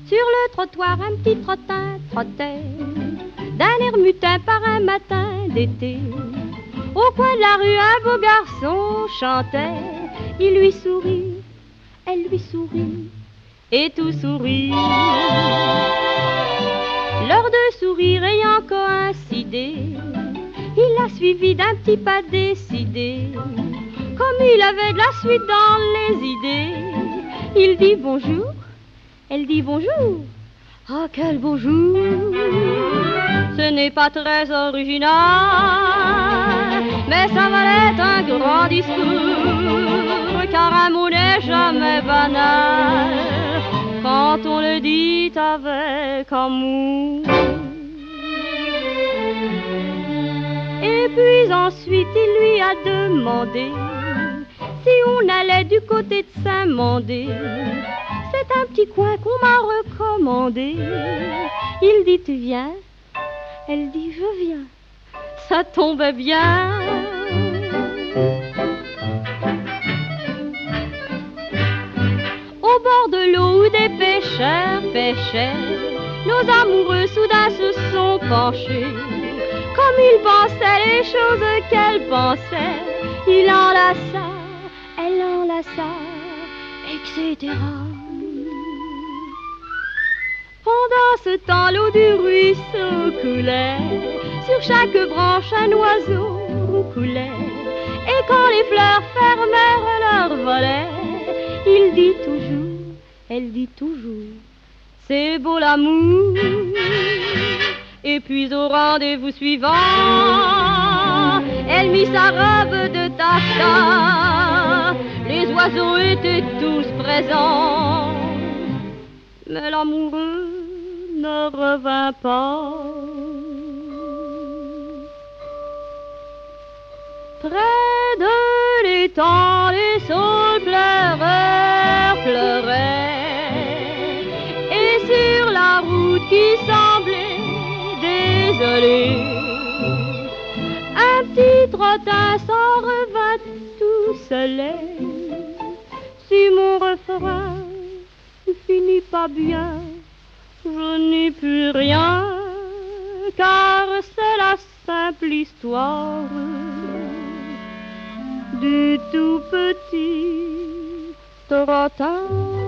Sur le trottoir, un petit trottin trottait, d'un air mutin par un matin d'été. Au coin de la rue, un beau garçon chantait. Il lui sourit, elle lui sourit, et tout sourit. Leurs deux sourires ayant coïncidé, il l'a suivi d'un petit pas décidé. Comme il avait de la suite dans les idées, il dit bonjour, elle dit bonjour. Ah, quel beau jour! Ce n'est pas très original, mais ça valait un grand discours, car un mot n'est jamais banal quand on le dit avec amour. Et puis ensuite il lui a demandé si on allait du côté de Saint-Mandé. C'est un petit coin qu'on m'a recommandé. Il dit tu viens, elle dit je viens. Ça tombait bien. Au bord de l'eau où des pêcheurs pêchaient, nos amoureux soudain se sont penchés. Comme il pensait les choses qu'elle pensait, il enlaça, elle enlaça, etc. Pendant ce temps, l'eau du ruisseau coulait, sur chaque branche un oiseau roucoulait. Et quand les fleurs fermèrent leurs volets, il dit toujours, elle dit toujours, c'est beau l'amour. Et puis au rendez-vous suivant, elle mit sa robe de taffetas. Les oiseaux étaient tous présents, mais l'amoureux ne revint pas. Près de l'étang, les saules pleureurs pleuraient, et sur la route qui semblait désolée, un petit trottin s'en revint tout seul. Si mon refrain finit pas bien, je n'ai plus rien, car c'est la simple histoire du tout petit trottin.